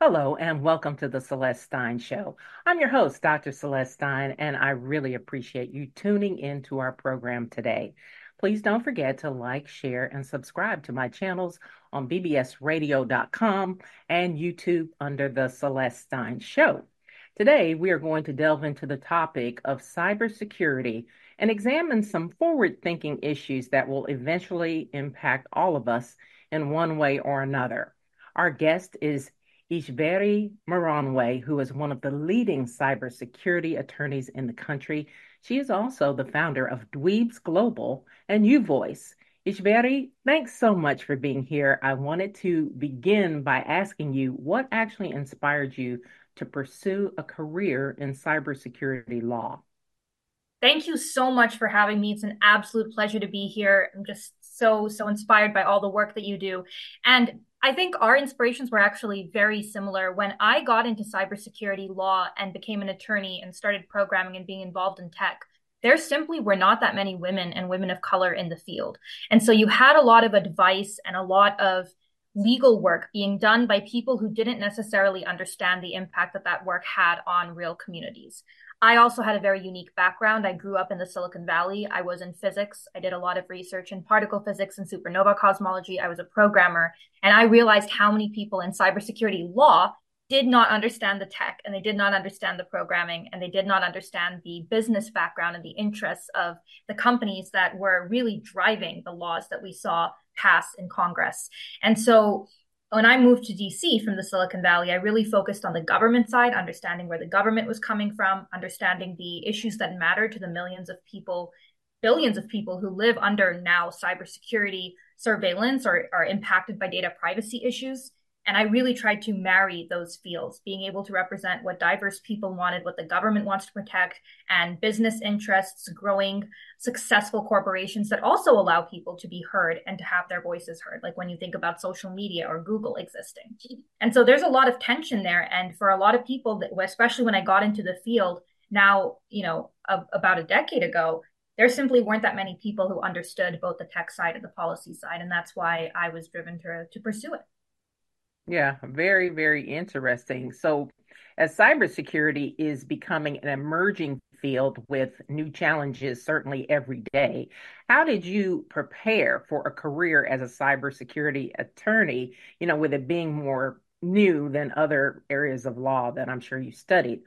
Hello and welcome to the Celeste Stein Show. I'm your host, Dr. Celeste Stein, and I really appreciate you tuning into our program today. Please don't forget to like, share, and subscribe to my channels on bbsradio.com and YouTube under the Celeste Stein Show. Today, we are going to delve into the topic of cybersecurity and examine some forward-thinking issues that will eventually impact all of us in one way or another. Our guest is Ishveri Moronwe, who is one of the leading cybersecurity attorneys in the country. She is also the founder of Dweebs Global and UVoice. Ishveri, thanks so much for being here. I wanted to begin by asking you what actually inspired you to pursue a career in cybersecurity law. Thank you so much for having me. It's an absolute pleasure to be here. I'm just so inspired by all the work that you do. And I think our inspirations were actually very similar. When I got into cybersecurity law and became an attorney and started programming and being involved in tech, there simply were not that many women and women of color in the field. And so you had a lot of advice and a lot of legal work being done by people who didn't necessarily understand the impact that that work had on real communities. I also had a very unique background. I grew up in the Silicon Valley. I was in physics. I did a lot of research in particle physics and supernova cosmology. I was a programmer, and I realized how many people in cybersecurity law did not understand the tech, and they did not understand the programming, and they did not understand the business background and the interests of the companies that were really driving the laws that we saw pass in Congress. And so when I moved to DC from the Silicon Valley, I really focused on the government side, understanding where the government was coming from, understanding the issues that matter to the millions of people, billions of people who live under now cybersecurity surveillance or are impacted by data privacy issues. And I really tried to marry those fields, being able to represent what diverse people wanted, what the government wants to protect, and business interests, growing, successful corporations that also allow people to be heard and to have their voices heard, like when you think about social media or Google existing. And so there's a lot of tension there. And for a lot of people, that, especially when I got into the field now, about a decade ago, there simply weren't that many people who understood both the tech side and the policy side. And that's why I was driven to pursue it. Yeah, very, very interesting. So, as cybersecurity is becoming an emerging field with new challenges certainly every day, how did you prepare for a career as a cybersecurity attorney, with it being more new than other areas of law that I'm sure you studied?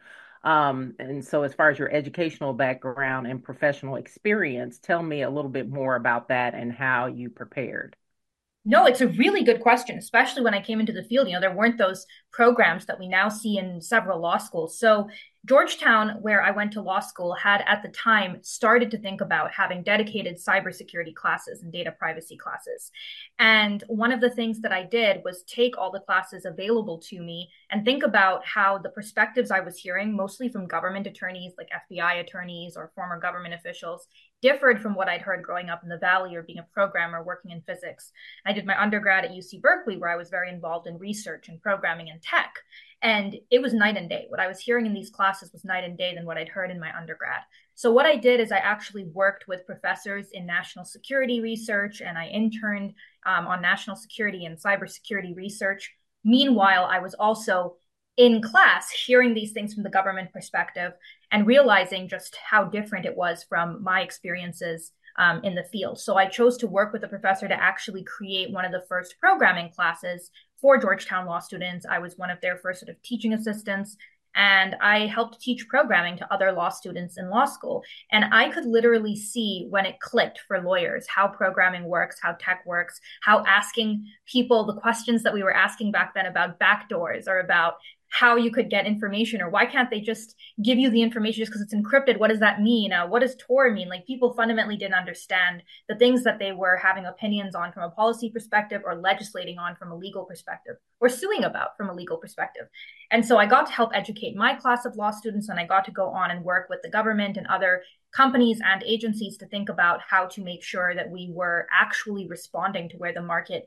And so, as far as your educational background and professional experience, tell me a little bit more about that and how you prepared. No, it's a really good question, especially when I came into the field. There weren't those programs that we now see in several law schools. So, Georgetown, where I went to law school, had at the time started to think about having dedicated cybersecurity classes and data privacy classes. And one of the things that I did was take all the classes available to me and think about how the perspectives I was hearing, mostly from government attorneys like FBI attorneys or former government officials, differed from what I'd heard growing up in the Valley or being a programmer working in physics. I did my undergrad at UC Berkeley, where I was very involved in research and programming and tech. And it was night and day. What I was hearing in these classes was night and day than what I'd heard in my undergrad. So what I did is I actually worked with professors in national security research, and I interned on national security and cybersecurity research. Meanwhile, I was also in class hearing these things from the government perspective and realizing just how different it was from my experiences in the field. So I chose to work with a professor to actually create one of the first programming classes for Georgetown law students. I was one of their first sort of teaching assistants, and I helped teach programming to other law students in law school. And I could literally see when it clicked for lawyers, how programming works, how tech works, how asking people the questions that we were asking back then about backdoors or about how you could get information, or why can't they just give you the information just because it's encrypted? What does that mean? What does Tor mean? Like, people fundamentally didn't understand the things that they were having opinions on from a policy perspective, or legislating on from a legal perspective, or suing about from a legal perspective. And so I got to help educate my class of law students, and I got to go on and work with the government and other companies and agencies to think about how to make sure that we were actually responding to where the market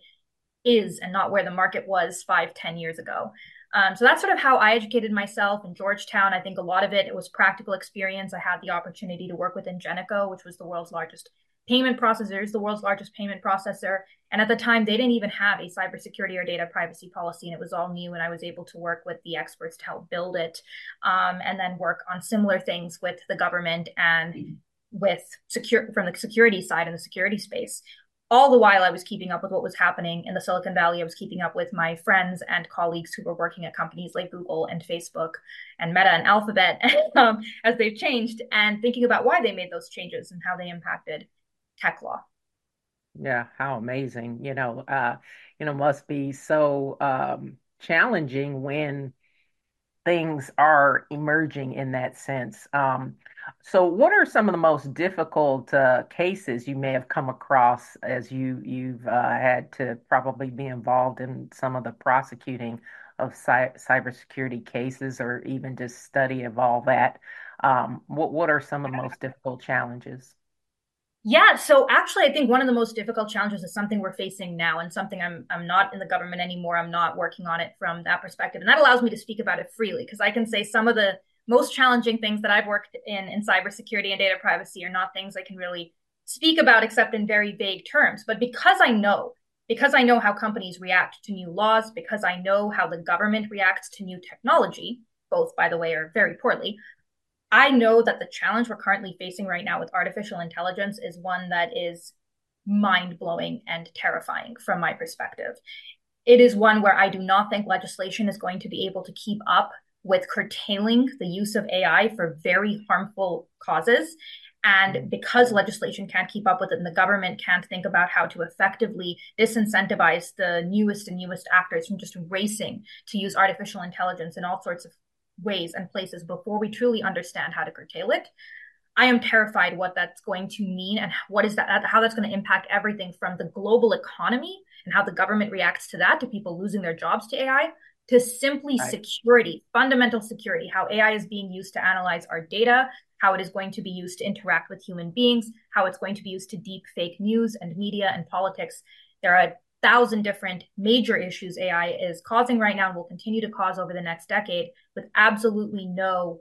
is and not where the market was 5, 10 years ago. So that's sort of how I educated myself in Georgetown. I think a lot of it was practical experience. I had the opportunity to work with Ingenico, which was the world's largest payment processor is the world's largest payment processor. And at the time, they didn't even have a cybersecurity or data privacy policy, and it was all new. And I was able to work with the experts to help build it, and then work on similar things with the government and with from the security side in the security space. All the while I was keeping up with what was happening in the Silicon Valley. I was keeping up with my friends and colleagues who were working at companies like Google and Facebook and Meta and Alphabet as they've changed, and thinking about why they made those changes and how they impacted tech law. Yeah, how amazing. Must be so challenging when things are emerging in that sense. So what are some of the most difficult cases you may have come across as you've had to probably be involved in some of the prosecuting of cybersecurity cases, or even just study of all that? What are some of the most difficult challenges? Yeah, so actually, I think one of the most difficult challenges is something we're facing now, and something I'm not in the government anymore. I'm not working on it from that perspective, and that allows me to speak about it freely, because I can say some of the most challenging things that I've worked in cybersecurity and data privacy are not things I can really speak about except in very vague terms. But because I know how companies react to new laws, because I know how the government reacts to new technology, both, by the way, are very poorly. I know that the challenge we're currently facing right now with artificial intelligence is one that is mind blowing and terrifying from my perspective. It is one where I do not think legislation is going to be able to keep up with curtailing the use of AI for very harmful causes. And because legislation can't keep up with it and the government can't think about how to effectively disincentivize the newest and newest actors from just racing to use artificial intelligence in all sorts of ways and places before we truly understand how to curtail it, I am terrified what that's going to mean, and how that's going to impact everything from the global economy and how the government reacts to that, to people losing their jobs to AI, to simply Right. security, fundamental security, how AI is being used to analyze our data, how it is going to be used to interact with human beings, how it's going to be used to deep fake news and media and politics. There are 1,000 different major issues AI is causing right now and will continue to cause over the next decade, with absolutely no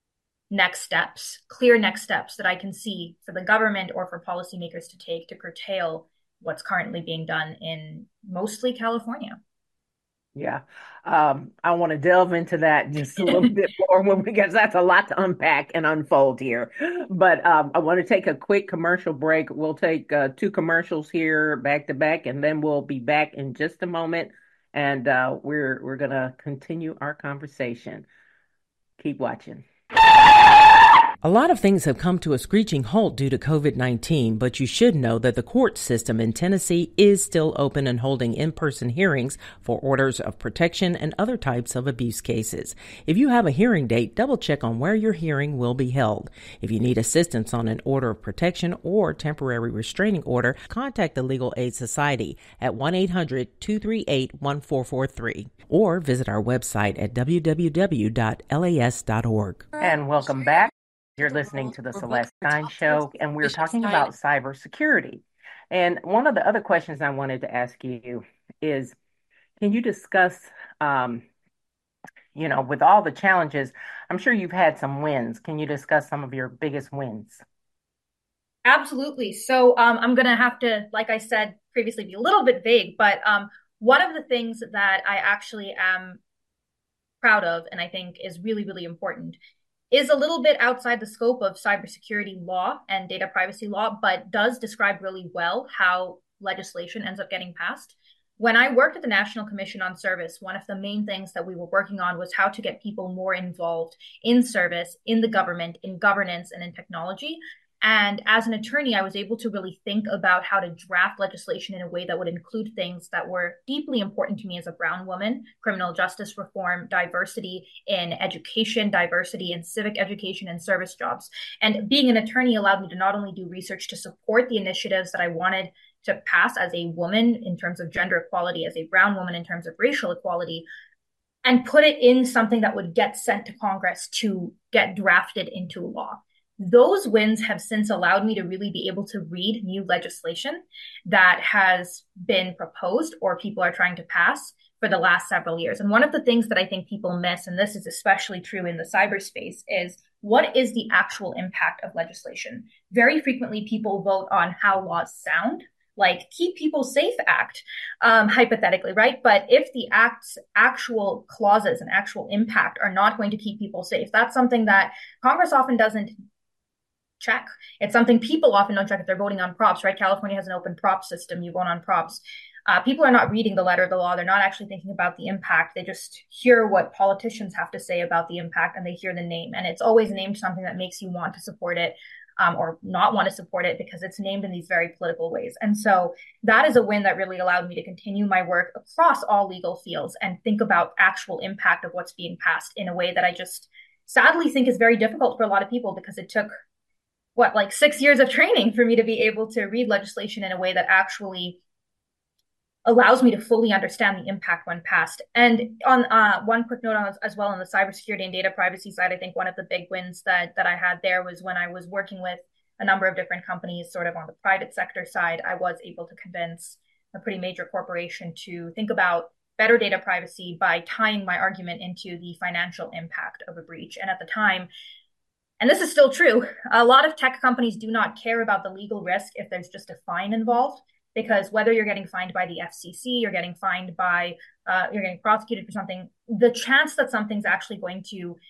clear next steps that I can see for the government or for policymakers to take to curtail what's currently being done in mostly California. Yeah. I want to delve into that just a little bit more because that's a lot to unpack and unfold here. But I want to take a quick commercial break. We'll take two commercials here back to back, and then we'll be back in just a moment. And we're gonna continue our conversation. Keep watching. A lot of things have come to a screeching halt due to COVID-19, but you should know that the court system in Tennessee is still open and holding in-person hearings for orders of protection and other types of abuse cases. If you have a hearing date, double check on where your hearing will be held. If you need assistance on an order of protection or temporary restraining order, contact the Legal Aid Society at 1-800-238-1443 or visit our website at www.las.org. And welcome back. You're listening to the Celeste Stein Show, and we're talking about cybersecurity. And one of the other questions I wanted to ask you is, can you discuss, with all the challenges, I'm sure you've had some wins. Can you discuss some of your biggest wins? Absolutely. So I'm going to have to, like I said previously, be a little bit vague, but one of the things that I actually am proud of and I think is really, really important is a little bit outside the scope of cybersecurity law and data privacy law, but does describe really well how legislation ends up getting passed. When I worked at the National Commission on Service, one of the main things that we were working on was how to get people more involved in service, in the government, in governance, and in technology. And as an attorney, I was able to really think about how to draft legislation in a way that would include things that were deeply important to me as a brown woman: criminal justice reform, diversity in education, diversity in civic education and service jobs. And being an attorney allowed me to not only do research to support the initiatives that I wanted to pass as a woman in terms of gender equality, as a brown woman in terms of racial equality, and put it in something that would get sent to Congress to get drafted into law. Those wins have since allowed me to really be able to read new legislation that has been proposed or people are trying to pass for the last several years. And one of the things that I think people miss, and this is especially true in the cyberspace, is what is the actual impact of legislation? Very frequently, people vote on how laws sound, like Keep People Safe Act, hypothetically, right? But if the act's actual clauses and actual impact are not going to keep people safe, that's something that Congress often doesn't check. It's something people often don't check if they're voting on props, right? California has an open prop system. You vote on props. People are not reading the letter of the law. They're not actually thinking about the impact. They just hear what politicians have to say about the impact, and they hear the name. And it's always named something that makes you want to support it, or not want to support it, because it's named in these very political ways. And so that is a win that really allowed me to continue my work across all legal fields and think about actual impact of what's being passed in a way that I just sadly think is very difficult for a lot of people, because it took like 6 years of training for me to be able to read legislation in a way that actually allows me to fully understand the impact when passed. And on one quick note on as well on the cybersecurity and data privacy side, I think one of the big wins that I had there was when I was working with a number of different companies, sort of on the private sector side. I was able to convince a pretty major corporation to think about better data privacy by tying my argument into the financial impact of a breach. And at the time, and this is still true, a lot of tech companies do not care about the legal risk if there's just a fine involved, because whether you're getting fined by the FCC, you're getting fined by, you're getting prosecuted for something, the chance that someone's going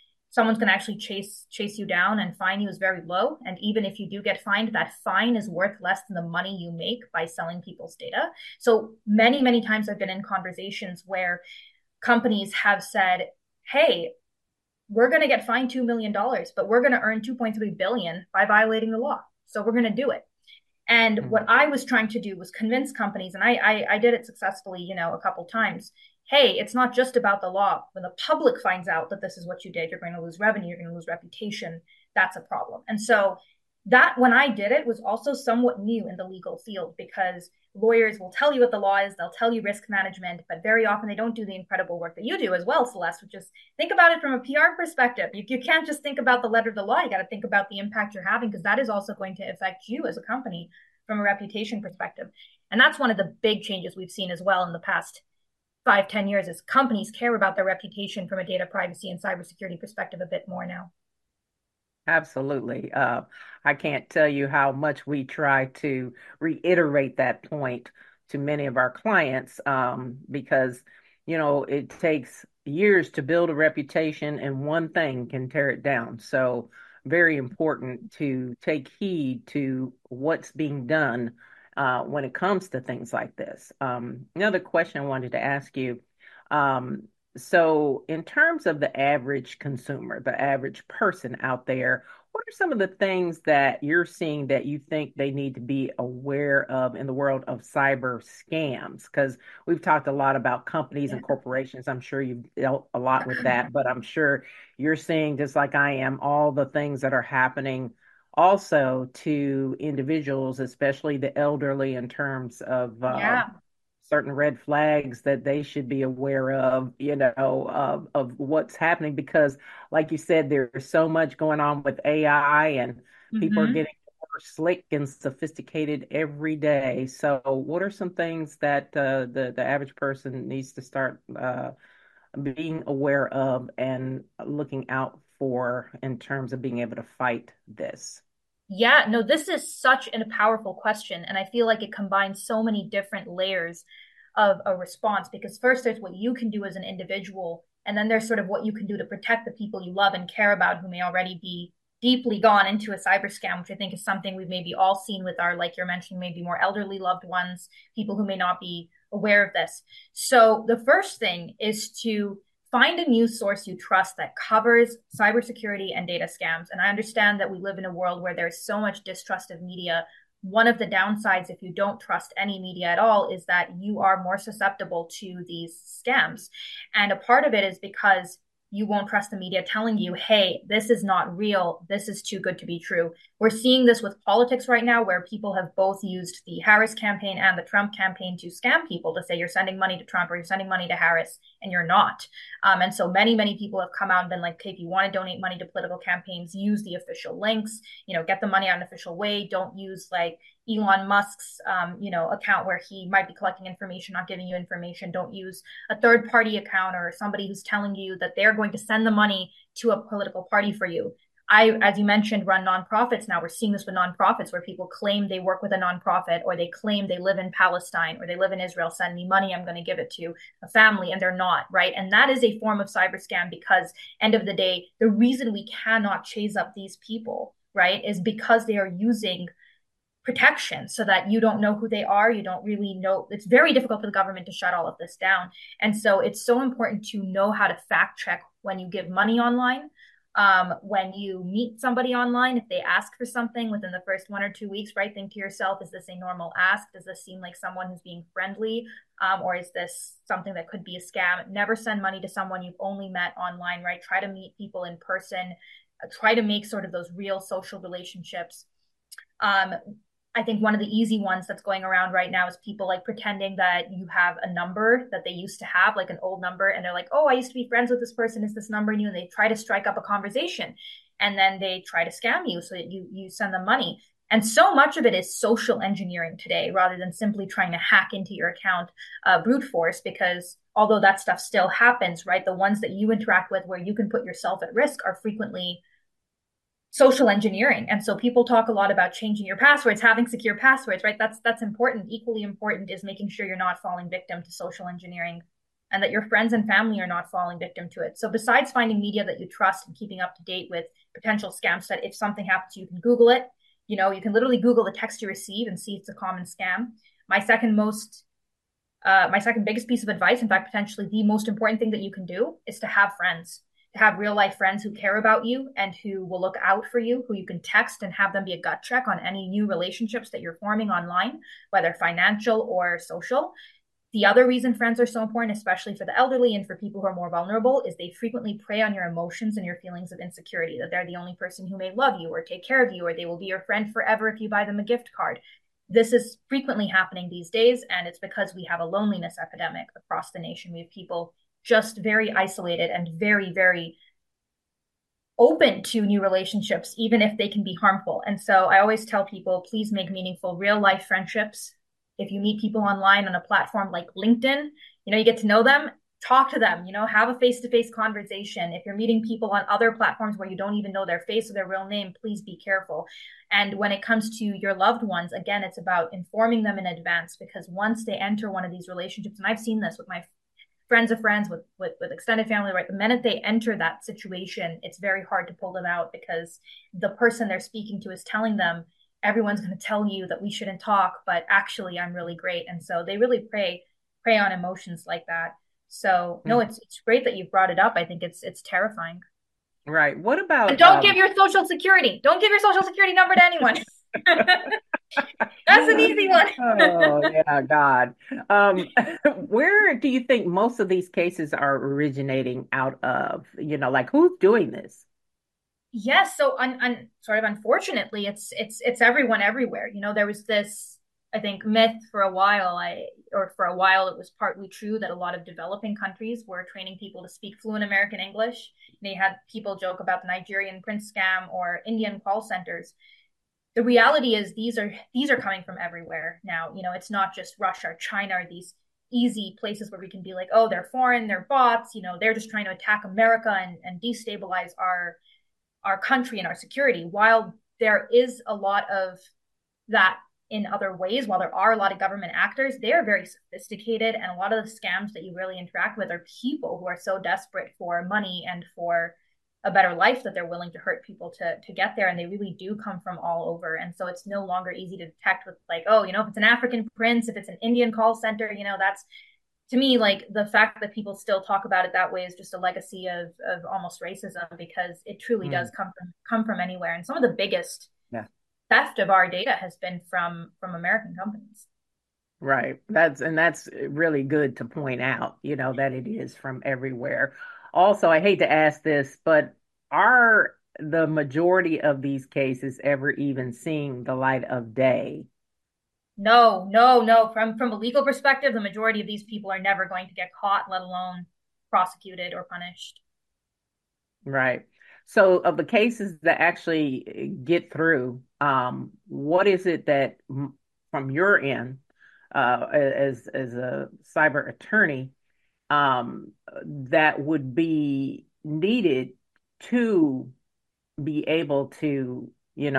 to actually chase you down and fine you is very low. And even if you do get fined, that fine is worth less than the money you make by selling people's data. So many, many times I've been in conversations where companies have said, hey, we're going to get fined $2 million, but we're going to earn $2.3 billion by violating the law. So we're going to do it. And what I was trying to do was convince companies, and I did it successfully, a couple times. Hey, it's not just about the law. When the public finds out that this is what you did, you're going to lose revenue, you're going to lose reputation. That's a problem. And so that, when I did it, was also somewhat new in the legal field, because lawyers will tell you what the law is, they'll tell you risk management, but very often they don't do the incredible work that you do as well, Celeste, which is think about it from a PR perspective. You can't just think about the letter of the law. You got to think about the impact you're having, because that is also going to affect you as a company from a reputation perspective. And that's one of the big changes we've seen as well in the past 5-10 years, is companies care about their reputation from a data privacy and cybersecurity perspective a bit more now. Absolutely. I can't tell you how much we try to reiterate that point to many of our clients, because, it takes years to build a reputation, and one thing can tear it down. So very important to take heed to what's being done when it comes to things like this. Another question I wanted to ask you. So, in terms of the average consumer, the average person out there, what are some of the things that you're seeing that you think they need to be aware of in the world of cyber scams? Because we've talked a lot about companies and corporations. I'm sure you've dealt a lot with that, but I'm sure you're seeing, just like I am, all the things that are happening also to individuals, especially the elderly, in terms of certain red flags that they should be aware of, of what's happening. Because, like you said, there's so much going on with AI, and people are getting more slick and sophisticated every day. So, what are some things that the average person needs to start being aware of and looking out for in terms of being able to fight this? Yeah, no, this is such a powerful question. And I feel like it combines so many different layers of a response, because first there's what you can do as an individual, and then there's sort of what you can do to protect the people you love and care about, who may already be deeply gone into a cyber scam, which I think is something we've maybe all seen with our, like you're mentioning, maybe more elderly loved ones, people who may not be aware of this. So the first thing is to find a news source you trust that covers cybersecurity and data scams. And I understand that we live in a world where there's so much distrust of media. One of the downsides, if you don't trust any media at all, is that you are more susceptible to these scams. And a part of it is because you won't trust the media telling you, hey, this is not real. This is too good to be true. We're seeing this with politics right now, where people have both used the Harris campaign and the Trump campaign to scam people, to say you're sending money to Trump or you're sending money to Harris, and you're not. And so many, many people have come out and been like, okay, if you want to donate money to political campaigns, use the official links, get the money out an official way. Don't use Elon Musk's, account where he might be collecting information, not giving you information. Don't use a third party account or somebody who's telling you that they're going to send the money to a political party for you. I, as you mentioned, run nonprofits now. We're seeing this with nonprofits where people claim they work with a nonprofit, or they claim they live in Palestine, or they live in Israel. Send me money, I'm going to give it to a family, and they're not, right? And that is a form of cyber scam because, end of the day, the reason we cannot chase up these people, right, is because they are using protection so that you don't know who they are. You don't really know. It's very difficult for the government to shut all of this down. And so it's so important to know how to fact check when you give money online. When you meet somebody online, if they ask for something within the first 1 or 2 weeks, right, think to yourself, is this a normal ask? Does this seem like someone who's being friendly? Or is this something that could be a scam? Never send money to someone you've only met online, right? Try to meet people in person. Try to make sort of those real social relationships. Um, I think one of the easy ones that's going around right now is people like pretending that you have a number that they used to have, like an old number, and they're like, oh, I used to be friends with this person. Is this number new? And they try to strike up a conversation, and then they try to scam you so that you send them money. And so much of it is social engineering today rather than simply trying to hack into your account brute force, because although that stuff still happens, right, the ones that you interact with where you can put yourself at risk are frequently social engineering. And so people talk a lot about changing your passwords, having secure passwords, right? That's important. Equally important is making sure you're not falling victim to social engineering, and that your friends and family are not falling victim to it. So besides finding media that you trust and keeping up to date with potential scams, that if something happens, you can Google it. You can literally Google the text you receive and see if it's a common scam. My second biggest piece of advice, in fact, potentially the most important thing that you can do, is to have friends, to have real life friends who care about you and who will look out for you, who you can text and have them be a gut check on any new relationships that you're forming online, whether financial or social. The other reason friends are so important, especially for the elderly and for people who are more vulnerable, is they frequently prey on your emotions and your feelings of insecurity, that they're the only person who may love you or take care of you, or they will be your friend forever if you buy them a gift card. This is frequently happening these days, and it's because we have a loneliness epidemic across the nation. We have people just very isolated and very, very open to new relationships, even if they can be harmful. And so I always tell people, please make meaningful real life friendships. If you meet people online on a platform like LinkedIn, you get to know them, talk to them, have a face-to-face conversation. If you're meeting people on other platforms where you don't even know their face or their real name, please be careful. And when it comes to your loved ones, again, it's about informing them in advance, because once they enter one of these relationships, and I've seen this with my friends of friends, with extended family, right? The minute they enter that situation, it's very hard to pull them out, because the person they're speaking to is telling them, everyone's going to tell you that we shouldn't talk, but actually I'm really great. And so they really prey on emotions like that. So no, it's great that you've brought it up. I think it's terrifying. Right. What And about don't give your social security. Don't give your social security number to anyone. That's an easy one. Oh, yeah, God. Where do you think most of these cases are originating out of? Like who's doing this? Yes, so sort of unfortunately, it's everyone everywhere. There was this, I think, myth for a while. For a while, it was partly true that a lot of developing countries were training people to speak fluent American English. They had people joke about the Nigerian prince scam or Indian call centers. The reality is these are coming from everywhere now. It's not just Russia or China or these easy places where we can be like, oh, they're foreign, they're bots. They're just trying to attack America and destabilize our country and our security. While there is a lot of that in other ways, while there are a lot of government actors, they are very sophisticated. And a lot of the scams that you really interact with are people who are so desperate for money and for a better life that they're willing to hurt people to get there. And they really do come from all over. And so it's no longer easy to detect with like, oh, if it's an African prince, if it's an Indian call center, that's, to me, like, the fact that people still talk about it that way is just a legacy of almost racism, because it truly does come from anywhere. And some of the biggest theft of our data has been from American companies. Right. That's really good to point out, that it is from everywhere. Also, I hate to ask this, but are the majority of these cases ever even seeing the light of day? No, no, no. From a legal perspective, the majority of these people are never going to get caught, let alone prosecuted or punished. Right. So, of the cases that actually get through, what is it that from your end, as a cyber attorney, that would be needed to be able to,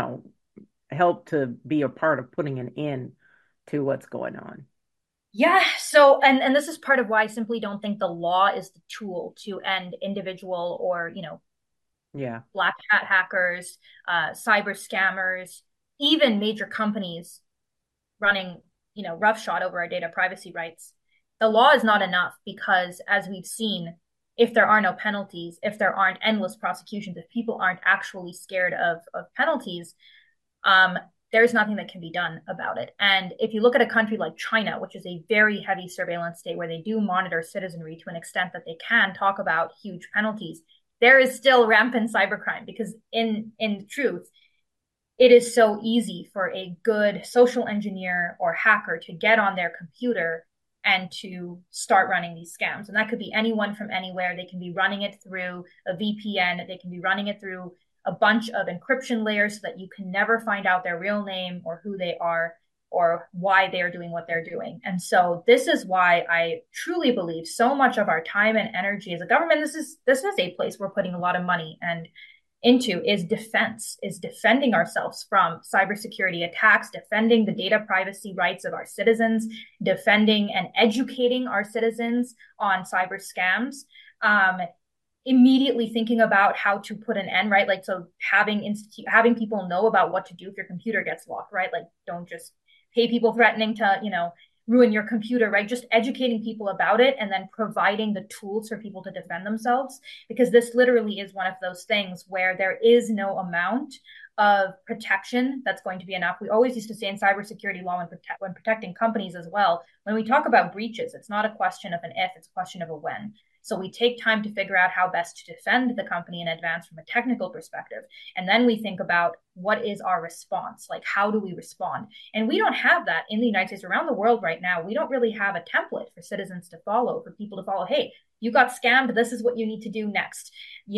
help to be a part of putting an end to what's going on. Yeah, so and this is part of why I simply don't think the law is the tool to end individual or, Yeah. black hat hackers, cyber scammers, even major companies running, roughshod over our data privacy rights. The law is not enough because, as we've seen, if there are no penalties, if there aren't endless prosecutions, if people aren't actually scared of penalties, um, there's nothing that can be done about it. And if you look at a country like China, which is a very heavy surveillance state where they do monitor citizenry to an extent that they can talk about huge penalties, there is still rampant cybercrime because in truth, it is so easy for a good social engineer or hacker to get on their computer and to start running these scams. And that could be anyone from anywhere. They can be running it through a VPN. They can be running it through a bunch of encryption layers so that you can never find out their real name or who they are or why they're doing what they're doing. And so this is why I truly believe so much of our time and energy as a government, this is a place we're putting a lot of money and into is defense, is defending ourselves from cybersecurity attacks, defending the data privacy rights of our citizens, defending and educating our citizens on cyber scams. Immediately thinking about how to put an end, right? Like, so having people know about what to do if your computer gets locked, right? Like, don't just pay people threatening to, ruin your computer, right? Just educating people about it and then providing the tools for people to defend themselves. Because this literally is one of those things where there is no amount of protection that's going to be enough. We always used to say in cybersecurity law when protecting companies as well, when we talk about breaches, it's not a question of an if, it's a question of a when. So we take time to figure out how best to defend the company in advance from a technical perspective. And then we think about what is our response? Like, how do we respond? And we don't have that in the United States. Around the world right now, we don't really have a template for citizens to follow, for people to follow. Hey, you got scammed. This is what you need to do next.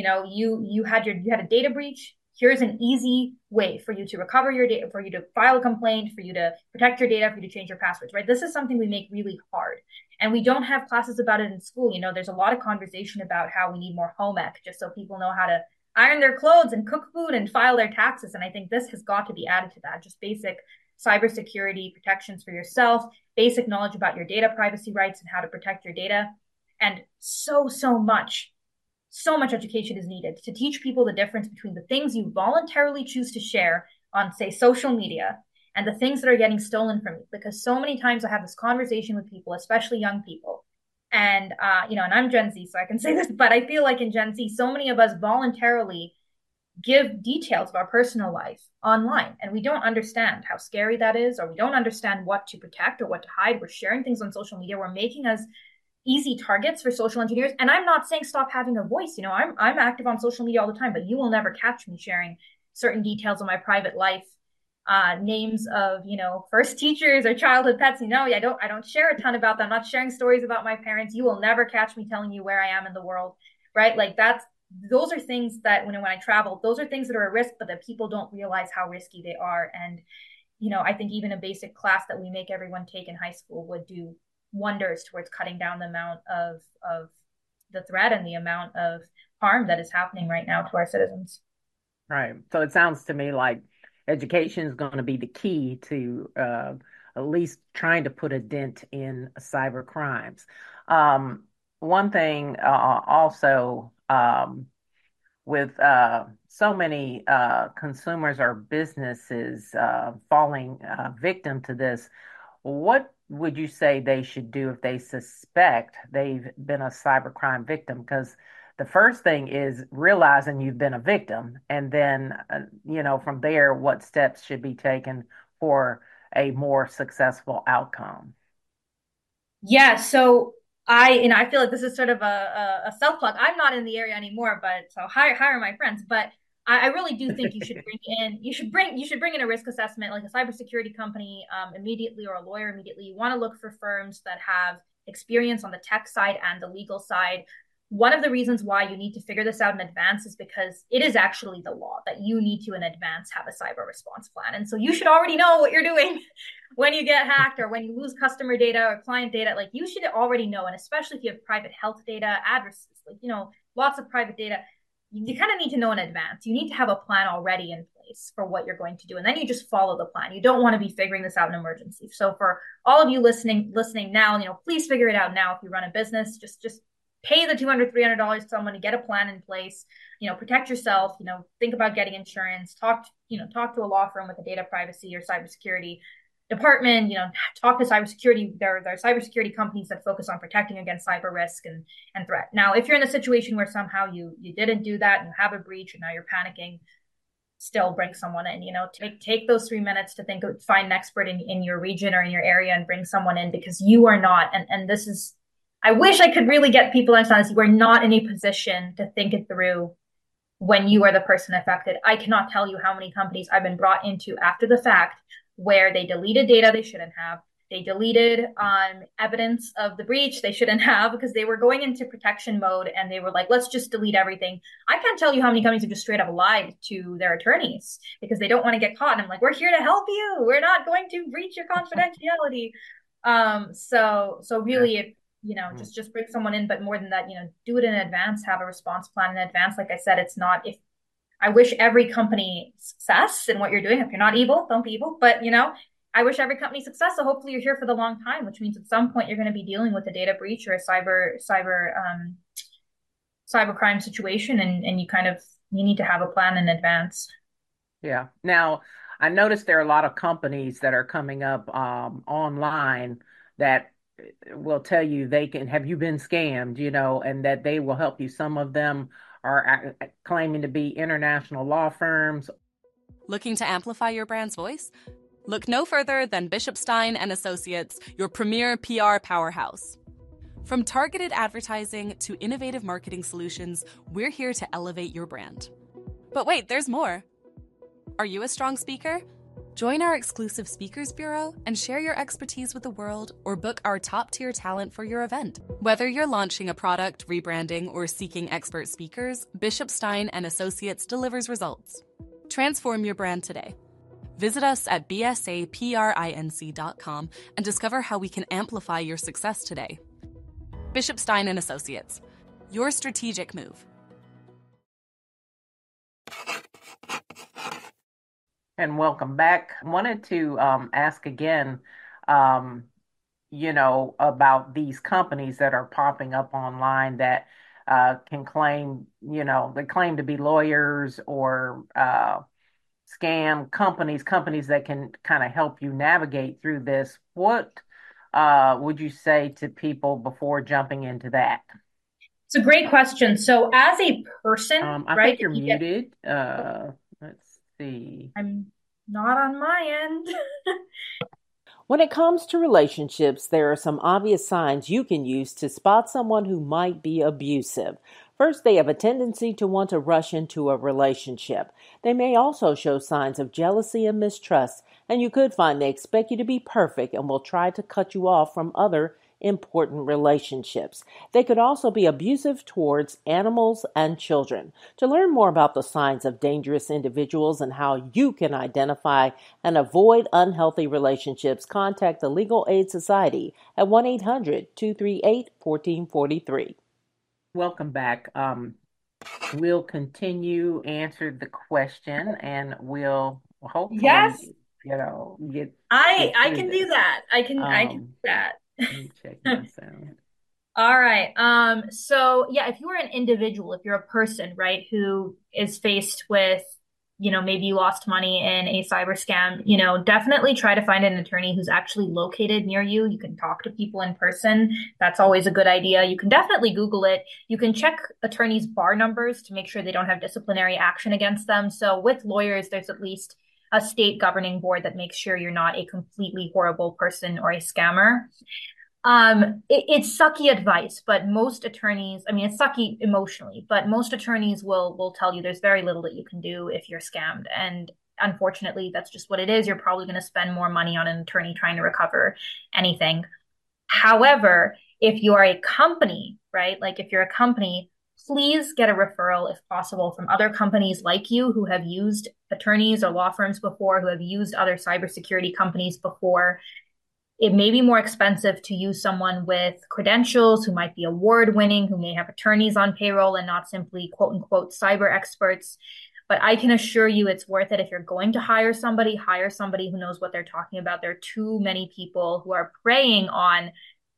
You had a data breach. Here's an easy way for you to recover your data, for you to file a complaint, for you to protect your data, for you to change your passwords, right? This is something we make really hard. And we don't have classes about it in school. There's a lot of conversation about how we need more home ec just so people know how to iron their clothes and cook food and file their taxes. And I think this has got to be added to that. Just basic cybersecurity protections for yourself, basic knowledge about your data privacy rights and how to protect your data. And so much education is needed to teach people the difference between the things you voluntarily choose to share on, say, social media and the things that are getting stolen from you. Because so many times I have this conversation with people, especially young people. And, and I'm Gen Z, so I can say this, but I feel like in Gen Z, so many of us voluntarily give details of our personal life online. And we don't understand how scary that is, or we don't understand what to protect or what to hide. We're sharing things on social media. We're making us easy targets for social engineers. And I'm not saying stop having a voice. I'm active on social media all the time, but you will never catch me sharing certain details of my private life, names of, first teachers or childhood pets. I don't share a ton about them. I'm not sharing stories about my parents. You will never catch me telling you where I am in the world, right? Like those are things that when I travel, those are things that are a risk, but that people don't realize how risky they are. And, I think even a basic class that we make everyone take in high school would do wonders towards cutting down the amount of the threat and the amount of harm that is happening right now to our citizens. Right. So it sounds to me like education is going to be the key to at least trying to put a dent in cyber crimes. One thing also, with so many consumers or businesses falling victim to this, what would you say they should do if they suspect they've been a cybercrime victim? Because the first thing is realizing you've been a victim, and then, from there, what steps should be taken for a more successful outcome. Yeah, so I feel like this is sort of a self plug. I'm not in the area anymore, but so hire my friends. But I really do think you should bring in a risk assessment like a cybersecurity company immediately, or a lawyer immediately. You want to look for firms that have experience on the tech side and the legal side. one of the reasons why you need to figure this out in advance is because it is actually the law that you need to in advance have a cyber response plan. And so you should already know what you're doing when you get hacked or when you lose customer data or client data. Like, you should already know. And especially if you have private health data, addresses, like, lots of private data, you kind of need to know in advance. You need to have a plan already in place for what you're going to do. And then you just follow the plan. You don't want to be figuring this out in emergency. So for all of you listening now, please figure it out now. If you run a business, just pay the $200, $300 to someone to get a plan in place, protect yourself, think about getting insurance, talk to a law firm with a data privacy or cybersecurity department, talk to cybersecurity. There are cybersecurity companies that focus on protecting against cyber risk and threat. Now, if you're in a situation where somehow you didn't do that and you have a breach and now you're panicking, still bring someone in, take those 3 minutes to find an expert in your region or in your area and bring someone in, because you are not, and this is, I wish I could really get people to understand this. You are not in a position to think it through when you are the person affected. I cannot tell you how many companies I've been brought into after the fact where they deleted data they shouldn't have. They deleted evidence of the breach they shouldn't have because they were going into protection mode and they were like, let's just delete everything. I can't tell you how many companies have just straight up lied to their attorneys because they don't want to get caught. And I'm like, we're here to help you. We're not going to breach your confidentiality. So really, if just bring someone in, but more than that, do it in advance, have a response plan in advance. Like I said, I wish every company success in what you're doing. If you're not evil, don't be evil, but I wish every company success. So hopefully you're here for the long time, which means at some point you're going to be dealing with a data breach or a cyber crime situation. And you need to have a plan in advance. Yeah. Now, I noticed there are a lot of companies that are coming up online that will tell you have you been scammed, and that they will help you. Some of them are claiming to be international law firms. Looking to amplify your brand's voice? Look no further than Bishop Stein and Associates, your premier PR powerhouse. From targeted advertising to innovative marketing solutions, we're here to elevate your brand. But wait, there's more. Are you a strong speaker? Join our exclusive Speakers Bureau and share your expertise with the world, or book our top-tier talent for your event. Whether you're launching a product, rebranding, or seeking expert speakers, Bishop Stein and Associates delivers results. Transform your brand today. Visit us at bsaprinc.com and discover how we can amplify your success today. Bishop Stein and Associates, your strategic move. And welcome back. I wanted to ask again, about these companies that are popping up online that can claim, they claim to be lawyers or scam companies that can kind of help you navigate through this. What would you say to people before jumping into that? It's a great question. So as a person, I right? think you're muted. Let's see. I'm not on my end. When it comes to relationships, there are some obvious signs you can use to spot someone who might be abusive. First, they have a tendency to want to rush into a relationship. They may also show signs of jealousy and mistrust, and you could find they expect you to be perfect and will try to cut you off from other important relationships. They could also be abusive towards animals and children. To learn more about the signs of dangerous individuals and how you can identify and avoid unhealthy relationships, contact the Legal Aid Society at 1-800-238-1443. Welcome back. We'll continue answer the question, and we'll hopefully, get. I can do that. I can do that. Let me check my sound. All right. So yeah, if you're an individual, if you're a person, right, who is faced with, maybe you lost money in a cyber scam, definitely try to find an attorney who's actually located near you. You can talk to people in person. That's always a good idea. You can definitely Google it. You can check attorneys' bar numbers to make sure they don't have disciplinary action against them. So with lawyers, there's at least a state governing board that makes sure you're not a completely horrible person or a scammer. It's sucky advice, but most attorneys, it's sucky emotionally, but most attorneys will tell you there's very little that you can do if you're scammed. And unfortunately, that's just what it is. You're probably going to spend more money on an attorney trying to recover anything. However, If you're a company, right? Like if you're a company, please get a referral if possible from other companies like you who have used attorneys or law firms before, who have used other cybersecurity companies before. It may be more expensive to use someone with credentials who might be award winning, who may have attorneys on payroll and not simply quote unquote cyber experts. But I can assure you it's worth it. If you're going to hire somebody who knows what they're talking about. There are too many people who are preying on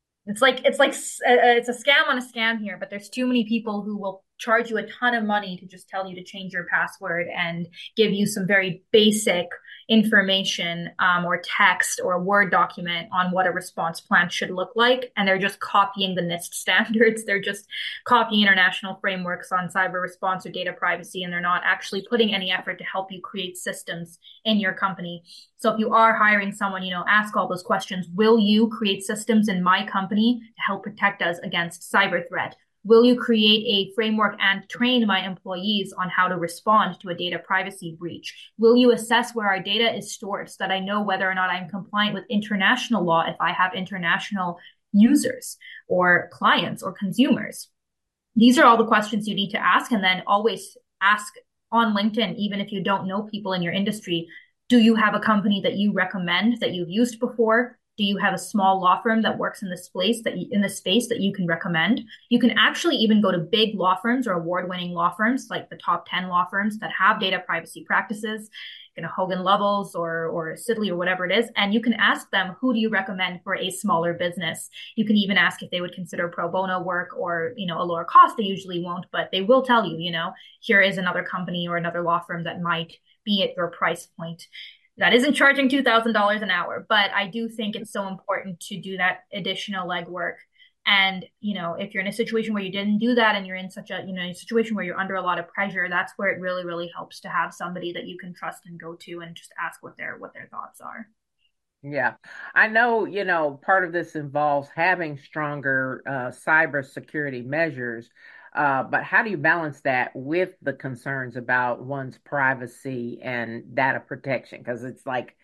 it's a scam on a scam here, but there's too many people who will charge you a ton of money to just tell you to change your password and give you some very basic information or text or a Word document on what a response plan should look like. And they're just copying the NIST standards. They're just copying international frameworks on cyber response or data privacy, and they're not actually putting any effort to help you create systems in your company. So if you are hiring someone, ask all those questions. Will you create systems in my company to help protect us against cyber threat? Will you create a framework and train my employees on how to respond to a data privacy breach? Will you assess where our data is stored so that I know whether or not I'm compliant with international law if I have international users or clients or consumers? These are all the questions you need to ask, and then always ask on LinkedIn, even if you don't know people in your industry. Do you have a company that you recommend that you've used before? Do you have a small law firm that works in this space that you can recommend? You can actually even go to big law firms or award-winning law firms, like the top 10 law firms that have data privacy practices, Hogan Lovells or Sidley or whatever it is. And you can ask them, who do you recommend for a smaller business? You can even ask if they would consider pro bono work or, a lower cost. They usually won't, but they will tell you, here is another company or another law firm that might be at your price point. That isn't charging $2,000 an hour, but I do think it's so important to do that additional legwork. And, if you're in a situation where you didn't do that and you're in such a, a situation where you're under a lot of pressure, that's where it really, really helps to have somebody that you can trust and go to and just ask what their thoughts are. Yeah, I know, part of this involves having stronger cybersecurity measures. But how do you balance that with the concerns about one's privacy and data protection? Because it's like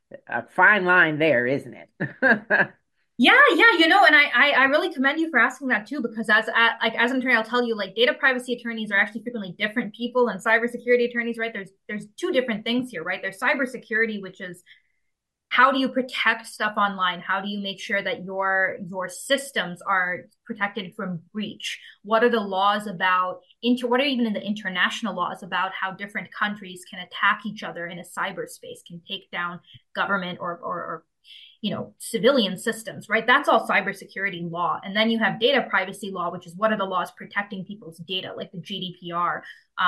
a fine line there, isn't it? Yeah, and I really commend you for asking that too, because as an attorney, I'll tell you, like, data privacy attorneys are actually frequently different people than cybersecurity attorneys, right? There's two different things here, right? There's cybersecurity, which is how do you protect stuff online? How do you make sure that your systems are protected from breach? What are the laws about what are even in the international laws about how different countries can attack each other in a cyberspace, can take down government or civilian systems, right? That's all cybersecurity law. And then you have data privacy law, which is what are the laws protecting people's data, like the GDPR,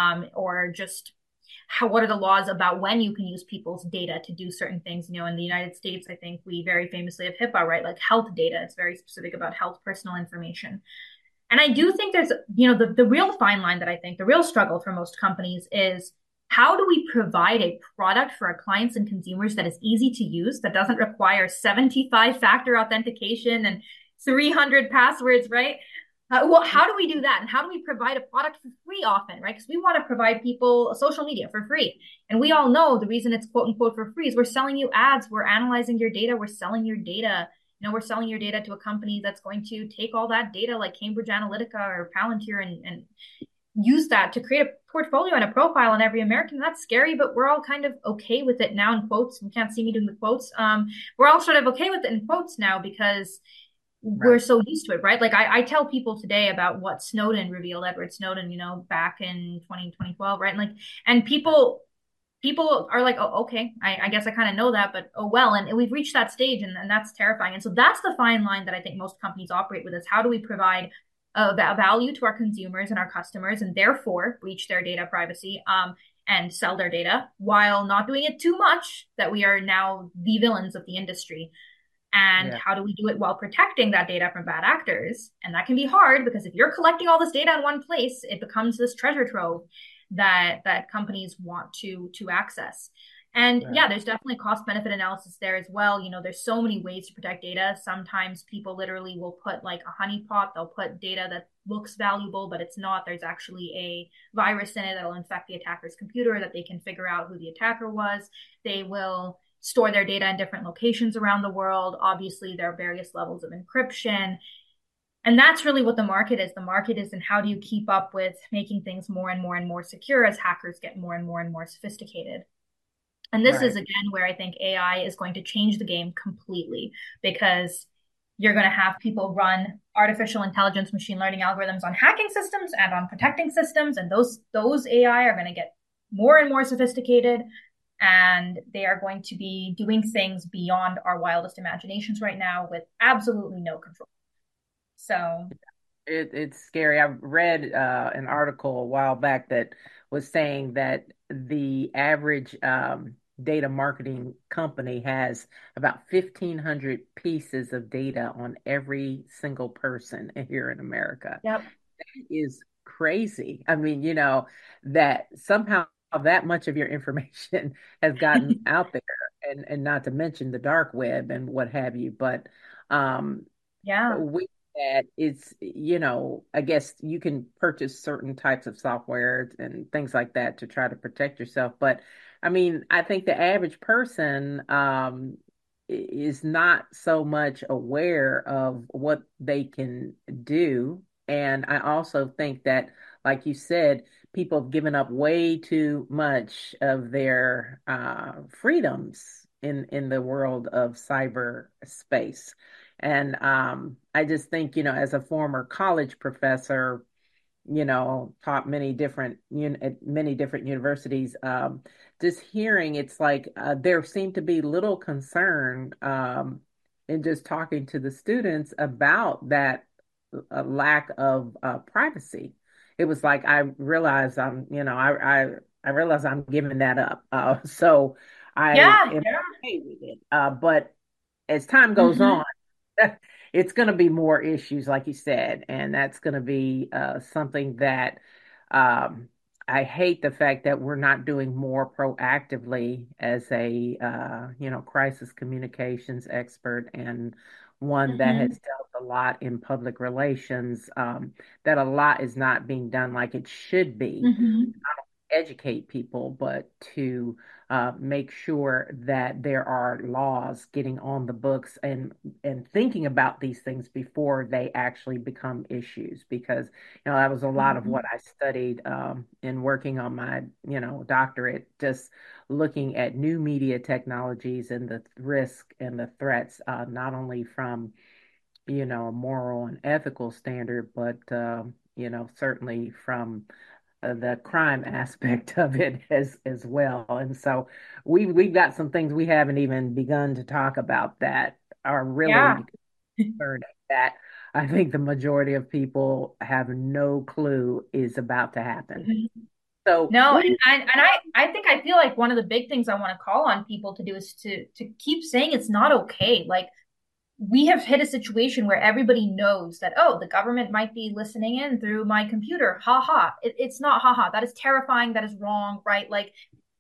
or just what are the laws about when you can use people's data to do certain things? In the United States, I think we very famously have HIPAA, right? Like health data. It's very specific about health, personal information. And I do think there's, the real fine line that I think the real struggle for most companies is, how do we provide a product for our clients and consumers that is easy to use, that doesn't require 75-factor authentication and 300 passwords, right? How do we do that? And how do we provide a product for free often, right? Because we want to provide people social media for free. And we all know the reason it's quote unquote for free is we're selling you ads. We're analyzing your data. We're selling your data. We're selling your data to a company that's going to take all that data like Cambridge Analytica or Palantir and use that to create a portfolio and a profile on every American. That's scary, but we're all kind of okay with it now in quotes. You can't see me doing the quotes. We're all sort of okay with it in quotes now because we're so used to it, right? Like I tell people today about what Snowden revealed, Edward Snowden, back in 2012, right? And people are like, oh, okay, I guess I kind of know that, but oh well. And we've reached that stage, and that's terrifying. And so that's the fine line that I think most companies operate with, is how do we provide value to our consumers and our customers, and therefore breach their data privacy and sell their data, while not doing it too much that we are now the villains of the industry. And how do we do it while protecting that data from bad actors? And that can be hard, because if you're collecting all this data in one place, it becomes this treasure trove that companies want to access. And there's definitely cost benefit analysis there as well. There's so many ways to protect data. Sometimes people literally will put like a honeypot. They'll put data that looks valuable, but it's not. There's actually a virus in it that'll infect the attacker's computer, that they can figure out who the attacker was. They will store their data in different locations around the world. Obviously, there are various levels of encryption. And that's really what the market is. The market is in how do you keep up with making things more and more and more secure as hackers get more and more sophisticated. And this is Right. again where I think AI is going to change the game completely because you're going to have people run artificial intelligence machine learning algorithms on hacking systems and on protecting systems, and those AI are going to get more and more sophisticated, and they are going to be doing things beyond our wildest imaginations right now with absolutely no control. So It's scary. I read an article a while back that was saying that the average data marketing company has about 1,500 pieces of data on every single person here in America. yep. That is crazy. I mean, that somehow that much of your information has gotten out there, and not to mention the dark web and what have you. But um, Yeah. with that, it's, I guess you can purchase certain types of software and things like that to try to protect yourself. But I mean, I think the average person is not so much aware of what they can do. And I also think that, like you said, people have given up way too much of their freedoms in the world of cyberspace. And I just think, as a former college professor, taught at many different universities, just hearing it's like there seemed to be little concern in just talking to the students about that lack of privacy. It was like I realized I realized I'm giving that up. So I Yeah. am Yeah. okay with it. But as time goes Mm-hmm. on, it's going to be more issues, like you said, and that's going to be something that um, I hate the fact that we're not doing more proactively as a crisis communications expert and one that has Mm-hmm. dealt a lot in public relations. That a lot is not being done like it should be, Mm-hmm. educate people, but to make sure that there are laws getting on the books and thinking about these things before they actually become issues. Because that was a lot of what I studied in working on my doctorate, just looking at new media technologies and the risk and the threats, not only from a moral and ethical standard, but certainly from the crime aspect of it as well. And so we've got some things we haven't even begun to talk about that are Yeah. really concerning, that I think the majority of people have no clue is about to happen. Mhm. So No, what do you I think I feel like one of the big things I want to call on people to do is to keep saying it's not okay. Like we have hit a situation where everybody knows that, oh, the government might be listening in through my computer. Ha ha. It's not ha ha. That is terrifying. That is wrong, right? Like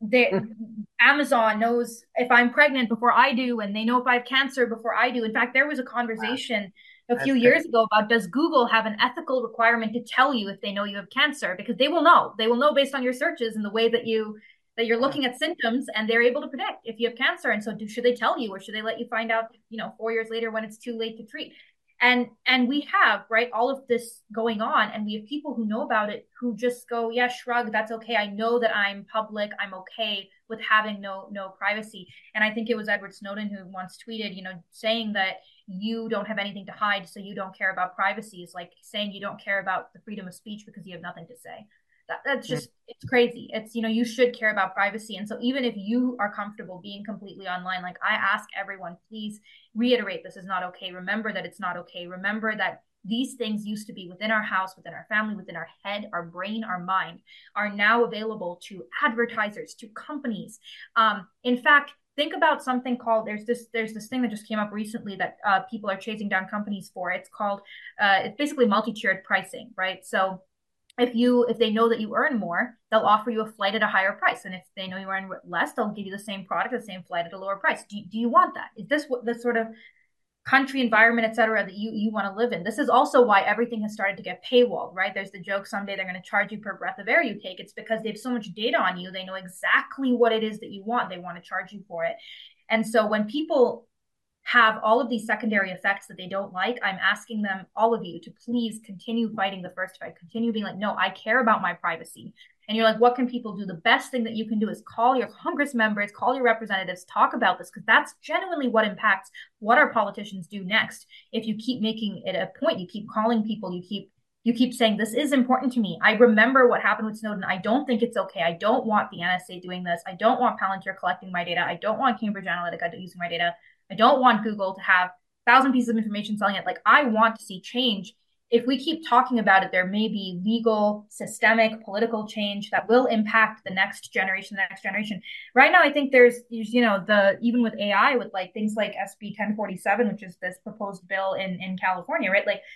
Amazon knows if I'm pregnant before I do, and they know if I have cancer before I do. In fact, there was a conversation a few that's crazy. years ago about does Google have an ethical requirement to tell you if they know you have cancer? Because they will know. They will know based on your searches and the way that you're Yeah. looking at symptoms, and they're able to predict if you have cancer. And so should they tell you, or should they let you find out, 4 years later when it's too late to treat? And we have, right, all of this going on, and we have people who know about it who just go, yeah, shrug, that's okay. I know that I'm public. I'm okay with having no privacy. And I think it was Edward Snowden who once tweeted, saying that you don't have anything to hide, so you don't care about privacy is like saying you don't care about the freedom of speech because you have nothing to say. That's Yeah. just, it's crazy. It's, you should care about privacy. And so even if you are comfortable being completely online, like I ask everyone, please reiterate this is not okay. Remember that it's not okay. Remember that these things used to be within our house, within our family, within our head, our brain, our mind, are now available to advertisers, to companies. In fact, think about something called there's this thing that just came up recently that people are chasing down companies for. It's called it's basically multi-tiered pricing, right? So if they know that you earn more, they'll offer you a flight at a higher price, and if they know you earn less, they'll give you the same product, the same flight at a lower price. Do you want that? Is this what the sort of country environment, et cetera, that you want to live in? This is also why everything has started to get paywalled, right? There's the joke someday they're going to charge you per breath of air you take. It's because they have so much data on you, they know exactly what it is that you want, they want to charge you for it. And so when people have all of these secondary effects that they don't like, I'm asking them, all of you, to please continue fighting the first fight, continue being like, no, I care about my privacy. And you're like, what can people do? The best thing that you can do is call your Congress members, call your representatives, talk about this, because that's genuinely what impacts what our politicians do next. If you keep making it a point, you keep calling people, you keep saying, this is important to me. I remember what happened with Snowden. I don't think it's okay. I don't want the NSA doing this. I don't want Palantir collecting my data. I don't want Cambridge Analytica using my data. I don't want Google to have 1,000 pieces of information selling it. Like, I want to see change. If we keep talking about it, there may be legal, systemic, political change that will impact the next generation. Right now, I think there's even with AI, with like things like SB 1047, which is this proposed bill in California, right? Like,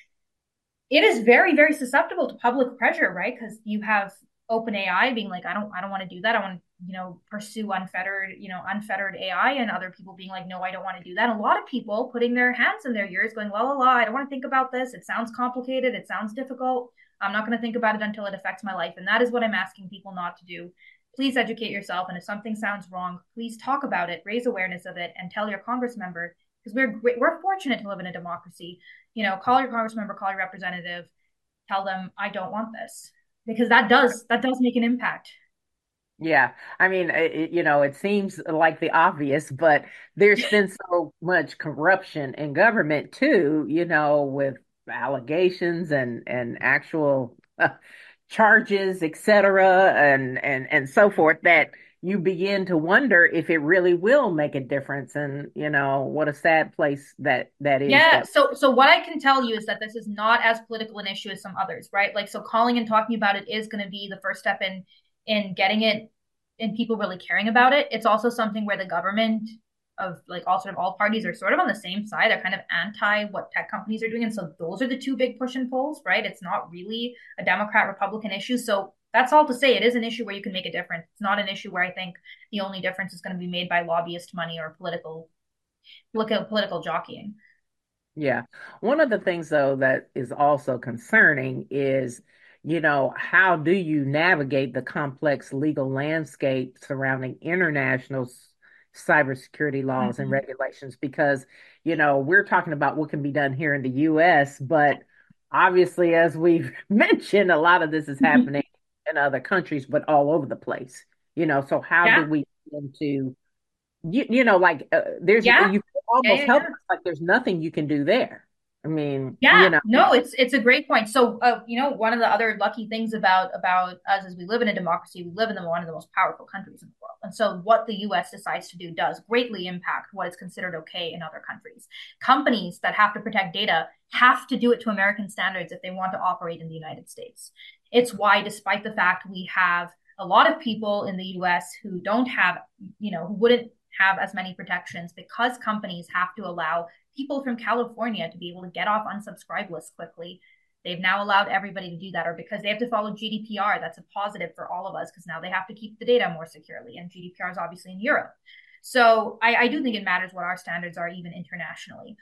it is very, very susceptible to public pressure, right? Because you have OpenAI being like, I don't want to do that. I want to, pursue unfettered AI, and other people being like, no, I don't want to do that. And a lot of people putting their hands in their ears going, I don't want to think about this. It sounds complicated. It sounds difficult. I'm not going to think about it until it affects my life. And that is what I'm asking people not to do. Please educate yourself. And if something sounds wrong, please talk about it, raise awareness of it, and tell your Congress member, because we're fortunate to live in a democracy. Call your Congress member, call your representative, tell them, I don't want this, because that does make an impact. Yeah, I mean, it seems like the obvious, but there's been so much corruption in government too, with allegations and actual charges, et cetera, and so forth, that you begin to wonder if it really will make a difference. And, what a sad place that is. Yeah. So what I can tell you is that this is not as political an issue as some others, right? Like, so calling and talking about it is going to be the first step in getting it, and people really caring about it. It's also something where the government of like all parties are sort of on the same side. They're kind of anti what tech companies are doing. And so those are the two big push and pulls, right? It's not really a Democrat Republican issue. So that's all to say, it is an issue where you can make a difference. It's not an issue where I think the only difference is going to be made by lobbyist money or political jockeying. Yeah. One of the things, though, that is also concerning is, how do you navigate the complex legal landscape surrounding international cybersecurity laws and regulations? Because, we're talking about what can be done here in the U.S., but obviously, as we've mentioned, a lot of this is happening in other countries, but all over the place. So how do we begin to, there's, you almost help us, like there's nothing you can do there. I mean, no, it's a great point. So, one of the other lucky things about us is we live in a democracy. We live in one of the most powerful countries in the world. And so what the US decides to do does greatly impact what is considered okay in other countries. Companies that have to protect data have to do it to American standards if they want to operate in the United States. It's why, despite the fact we have a lot of people in the US who don't have, who wouldn't have as many protections, because companies have to allow people from California to be able to get off unsubscribe lists quickly. They've now allowed everybody to do that, or because they have to follow GDPR. That's a positive for all of us, because now they have to keep the data more securely. And GDPR is obviously in Europe. So I do think it matters what our standards are, even internationally.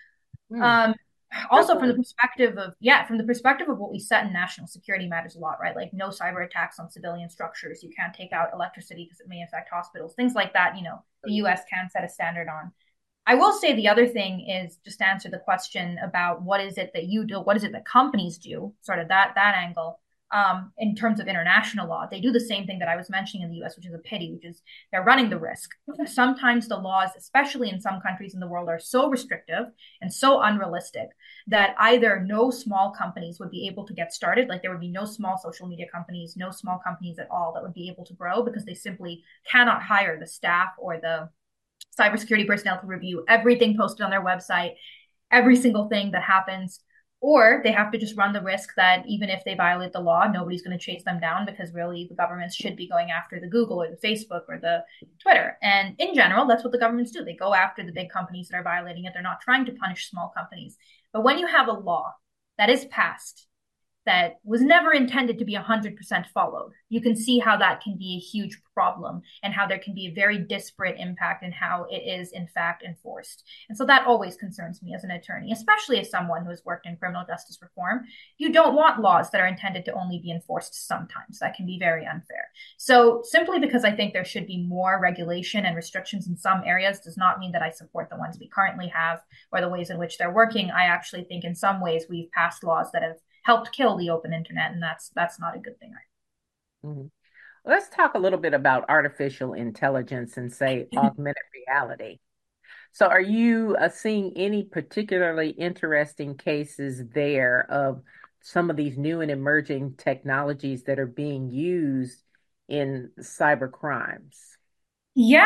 Also, from the perspective of what we set in national security matters a lot, right? Like, no cyber attacks on civilian structures. You can't take out electricity because it may affect hospitals, things like that. The US can set a standard on. I will say the other thing is, just to answer the question about what is it that you do, what is it that companies do, sort of that angle. In terms of international law, they do the same thing that I was mentioning in the US, which is a pity, which is they're running the risk. Sometimes the laws, especially in some countries in the world, are so restrictive and so unrealistic that either no small companies would be able to get started, like there would be no small social media companies, no small companies at all that would be able to grow, because they simply cannot hire the staff or the cybersecurity personnel to review everything posted on their website, every single thing that happens. Or they have to just run the risk that even if they violate the law, nobody's going to chase them down, because really the governments should be going after the Google or the Facebook or the Twitter. And in general, that's what the governments do. They go after the big companies that are violating it. They're not trying to punish small companies. But when you have a law that is passed that was never intended to be 100% followed. You can see how that can be a huge problem and how there can be a very disparate impact in how it is in fact enforced. And so that always concerns me as an attorney, especially as someone who has worked in criminal justice reform. You don't want laws that are intended to only be enforced sometimes. That can be very unfair. So simply because I think there should be more regulation and restrictions in some areas does not mean that I support the ones we currently have or the ways in which they're working. I actually think in some ways we've passed laws that have helped kill the open internet, and that's not a good thing. Mm-hmm. Let's talk a little bit about artificial intelligence and say augmented reality. So are you seeing any particularly interesting cases there of some of these new and emerging technologies that are being used in cyber crimes? Yeah,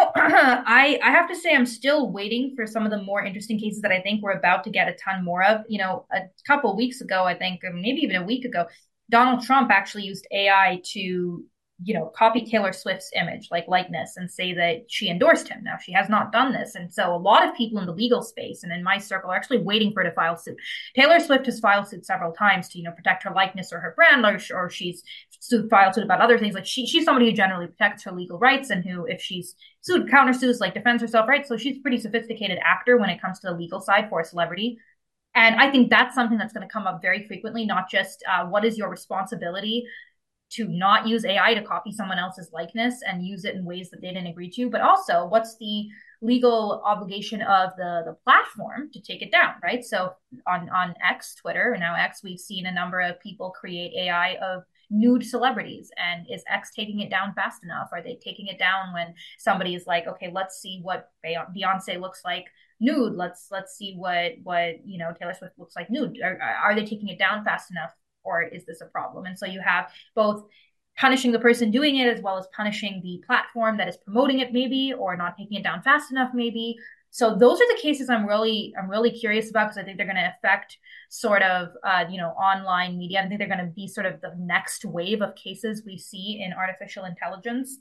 I have to say I'm still waiting for some of the more interesting cases that I think we're about to get a ton more of. A couple of weeks ago, I think, or maybe even a week ago, Donald Trump actually used AI to copy Taylor Swift's image, like likeness, and say that she endorsed him. Now, she has not done this. And so a lot of people in the legal space and in my circle are actually waiting for her to file suit. Taylor Swift has filed suit several times to, protect her likeness or her brand, or she's filed suit about other things. Like she's somebody who generally protects her legal rights and who, if she's sued, countersues, like defends herself, right? So she's a pretty sophisticated actor when it comes to the legal side for a celebrity. And I think that's something that's going to come up very frequently, not just what is your responsibility to not use AI to copy someone else's likeness and use it in ways that they didn't agree to, but also what's the legal obligation of the platform to take it down, right? So on X, Twitter, and now X, we've seen a number of people create AI of nude celebrities. And is X taking it down fast enough? Are they taking it down when somebody is like, okay, let's see what Beyonce looks like nude. Let's see what Taylor Swift looks like nude. Are they taking it down fast enough? Or is this a problem? And so you have both punishing the person doing it as well as punishing the platform that is promoting it, maybe, or not taking it down fast enough, maybe. So those are the cases I'm really curious about, because I think they're going to affect sort of online media. I think they're going to be sort of the next wave of cases we see in artificial intelligence.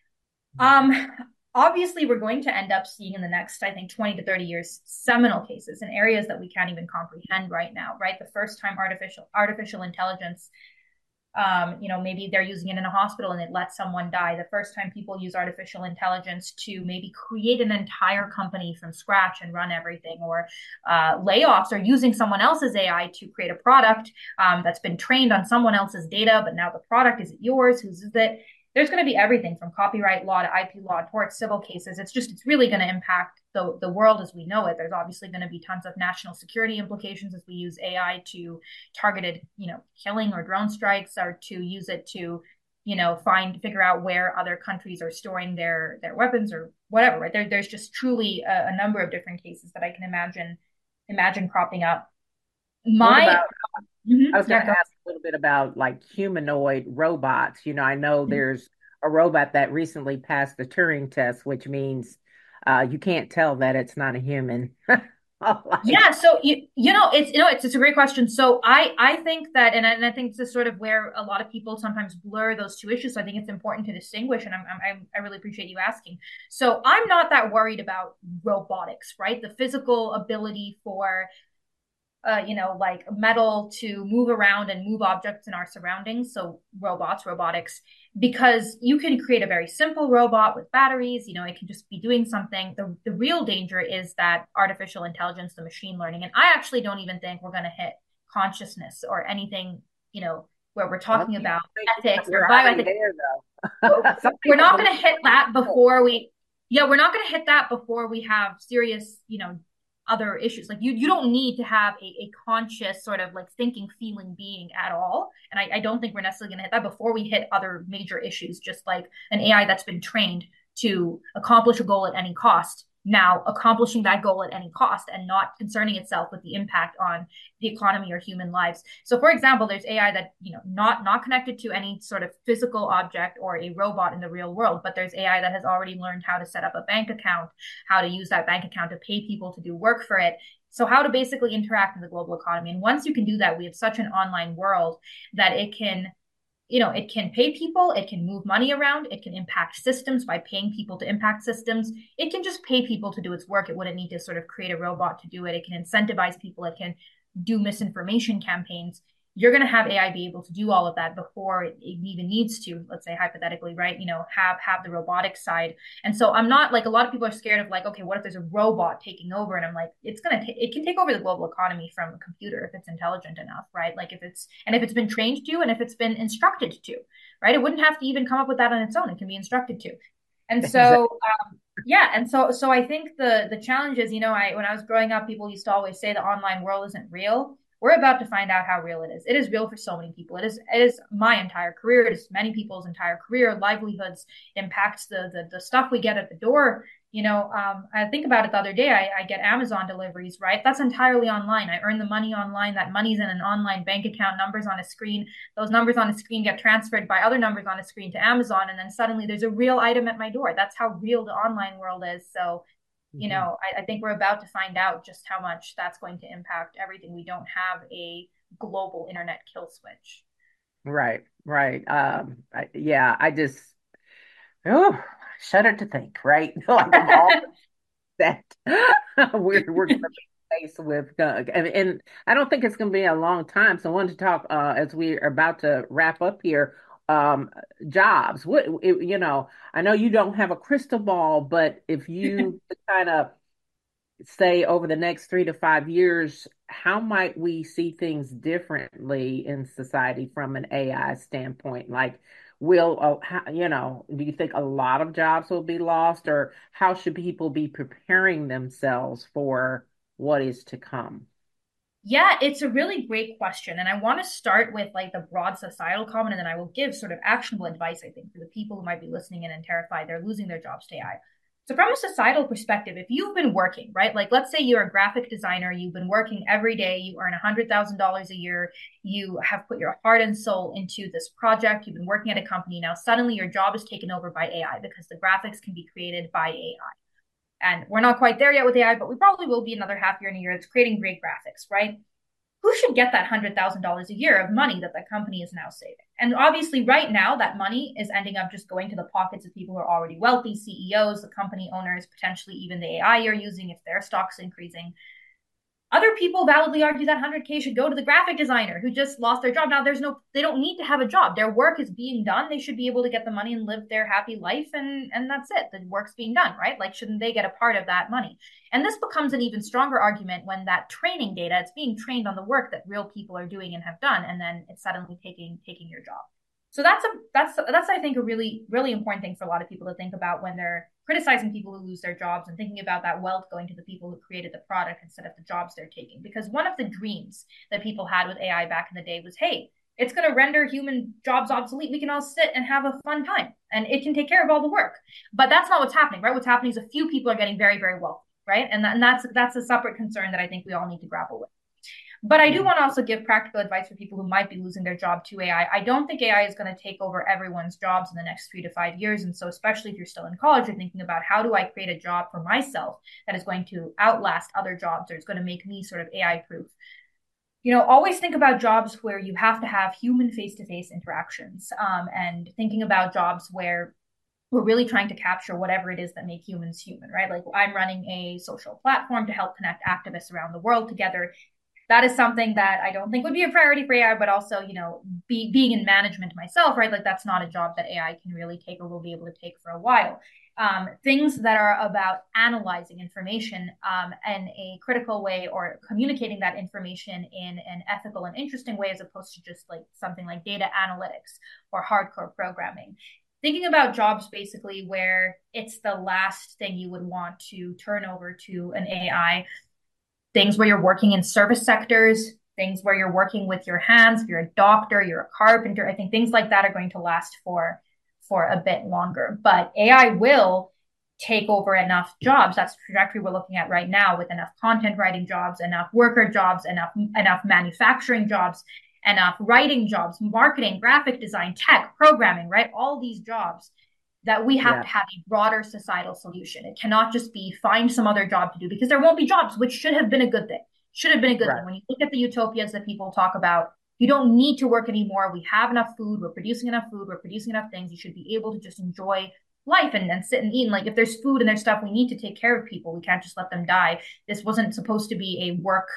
Obviously, we're going to end up seeing in the next, I think, 20 to 30 years, seminal cases in areas that we can't even comprehend right now, right? The first time artificial intelligence, maybe they're using it in a hospital and it lets someone die. The first time people use artificial intelligence to maybe create an entire company from scratch and run everything, or layoffs, or using someone else's AI to create a product that's been trained on someone else's data, but now the product isn't yours, whose is it? There's going to be everything from copyright law to IP law, tort, civil cases. It's really going to impact the world as we know it. There's obviously going to be tons of national security implications as we use AI to targeted, killing or drone strikes, or to use it to, figure out where other countries are storing their weapons or whatever, right? There's just truly a number of different cases that I can imagine cropping up. I was going to ask a little bit about like humanoid robots. I know there's a robot that recently passed the Turing test, which means you can't tell that it's not a human. Yeah, so it's a great question. So I think that, and I think this is sort of where a lot of people sometimes blur those two issues. So I think it's important to distinguish, and I really appreciate you asking. So I'm not that worried about robotics, right? The physical ability for like metal to move around and move objects in our surroundings. So robotics, because you can create a very simple robot with batteries, it can just be doing something. The real danger is that artificial intelligence, the machine learning. And I actually don't even think we're going to hit consciousness or anything, where we're talking about ethics or bioethics. We're not going to hit that before we're not going to hit that before we have serious, other issues. Like you don't need to have a conscious sort of like thinking, feeling being at all. And I don't think we're necessarily going to hit that before we hit other major issues, just like an AI that's been trained to accomplish a goal at any cost, now accomplishing that goal at any cost and not concerning itself with the impact on the economy or human lives. So for example, there's AI that, not connected to any sort of physical object or a robot in the real world, but there's AI that has already learned how to set up a bank account, how to use that bank account to pay people to do work for it. So how to basically interact in the global economy. And once you can do that, we have such an online world that it can pay people, it can move money around, it can impact systems by paying people to impact systems. It can just pay people to do its work. It wouldn't need to sort of create a robot to do it. It can incentivize people. It can do misinformation campaigns. you're going to have AI be able to do all of that before it even needs to, let's say hypothetically, right? Have the robotic side. And so I'm not like, a lot of people are scared of like, okay, what if there's a robot taking over? And I'm like, it can take over the global economy from a computer if it's intelligent enough, right? Like if it's been trained to, and if it's been instructed to, right? It wouldn't have to even come up with that on its own. It can be instructed to. And so, yeah. And so I think the challenge is, when I was growing up, people used to always say the online world isn't real. We're about to find out how real it is. It is real for so many people. It is my entire career. It is many people's entire career, livelihoods, impacts the stuff we get at the door. I think about it the other day. I get Amazon deliveries, right? That's entirely online. I earn the money online. That money's in an online bank account, numbers on a screen. Those numbers on a screen get transferred by other numbers on a screen to Amazon. And then suddenly there's a real item at my door. That's how real the online world is. So, I think we're about to find out just how much that's going to impact everything. We don't have a global internet kill switch. Right, right. I just, oh, shudder to think, right? Like all that we're going to be faced with, and I don't think it's going to be a long time. So I wanted to talk as we are about to wrap up here. Jobs. I know you don't have a crystal ball, but if you kind of say over the next 3 to 5 years, how might we see things differently in society from an AI standpoint? Like, do you think a lot of jobs will be lost, or how should people be preparing themselves for what is to come? Yeah, it's a really great question. And I want to start with like the broad societal comment, and then I will give sort of actionable advice, I think, for the people who might be listening in and terrified they're losing their jobs to AI. So from a societal perspective, if you've been working, right, like let's say you're a graphic designer, you've been working every day, you earn $100,000 a year, you have put your heart and soul into this project, you've been working at a company, now suddenly your job is taken over by AI because the graphics can be created by AI. And we're not quite there yet with AI, but we probably will be another half year and a year. It's creating great graphics, right? Who should get that $100,000 a year of money that the company is now saving? And obviously, right now, that money is ending up just going to the pockets of people who are already wealthy, CEOs, the company owners, potentially even the AI you're using if their stock's increasing. Other people validly argue that 100K should go to the graphic designer who just lost their job. Now, they don't need to have a job. Their work is being done. They should be able to get the money and live their happy life. And that's it. The work's being done, right? Like, shouldn't they get a part of that money? And this becomes an even stronger argument when that training data, it's being trained on the work that real people are doing and have done. And then it's suddenly taking your job. So that's I think a really, really important thing for a lot of people to think about when they're criticizing people who lose their jobs and thinking about that wealth going to the people who created the product instead of the jobs they're taking. Because one of the dreams that people had with AI back in the day was, hey, it's going to render human jobs obsolete. We can all sit and have a fun time and it can take care of all the work. But that's not what's happening, right? What's happening is a few people are getting very, very wealthy, right? And that's a separate concern that I think we all need to grapple with. But I do want to also give practical advice for people who might be losing their job to AI. I don't think AI is going to take over everyone's jobs in the next 3 to 5 years. And so especially if you're still in college, you're thinking about how do I create a job for myself that is going to outlast other jobs or it's going to make me sort of AI proof. Always think about jobs where you have to have human face-to-face interactions, and thinking about jobs where we're really trying to capture whatever it is that make humans human, right? Like I'm running a social platform to help connect activists around the world together. That is something that I don't think would be a priority for AI, but also, being in management myself, right? Like that's not a job that AI can really take or will be able to take for a while. Things that are about analyzing information in a critical way or communicating that information in an ethical and interesting way, as opposed to just like something like data analytics or hardcore programming. Thinking about jobs basically where it's the last thing you would want to turn over to an AI. Things where you're working in service sectors, things where you're working with your hands. If you're a doctor, you're a carpenter. I think things like that are going to last for a bit longer. But AI will take over enough jobs. That's the trajectory we're looking at right now, with enough content writing jobs, enough worker jobs, enough manufacturing jobs, enough writing jobs, marketing, graphic design, tech, programming, right? All these jobs that we have to have a broader societal solution. It cannot just be find some other job to do, because there won't be jobs, which should have been a good thing. Should have been a good thing. When you look at the utopias that people talk about, you don't need to work anymore. We have enough food. We're producing enough food. We're producing enough things. You should be able to just enjoy life and sit and eat. And like if there's food and there's stuff, we need to take care of people. We can't just let them die. This wasn't supposed to be a work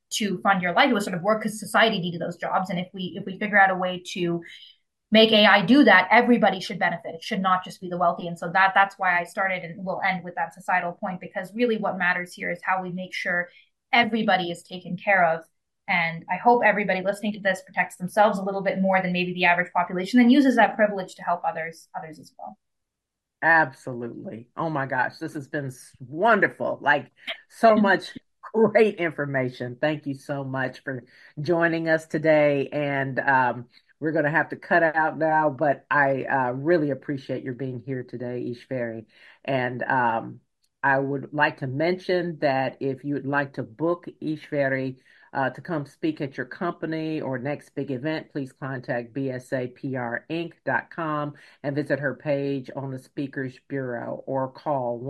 to fund your life. It was sort of work because society needed those jobs. And if we figure out a way to make AI do that, everybody should benefit. It should not just be the wealthy. And so that's why I started and will end with that societal point, because really what matters here is how we make sure everybody is taken care of. And I hope everybody listening to this protects themselves a little bit more than maybe the average population, and uses that privilege to help others as well. Absolutely. Oh my gosh, this has been wonderful. Like so much great information. Thank you so much for joining us today. And we're going to have to cut out now, but I really appreciate your being here today, Ishveri. And I would like to mention that if you would like to book Ishveri to come speak at your company or next big event, please contact bsaprinc.com and visit her page on the Speakers Bureau, or call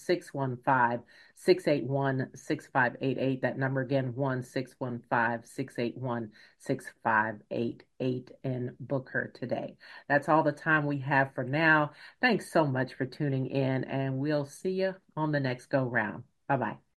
1-615-681-6588. That number again, 1-615-681-6588, and book her today. That's all the time we have for now. Thanks so much for tuning in, and we'll see you on the next go round. Bye-bye.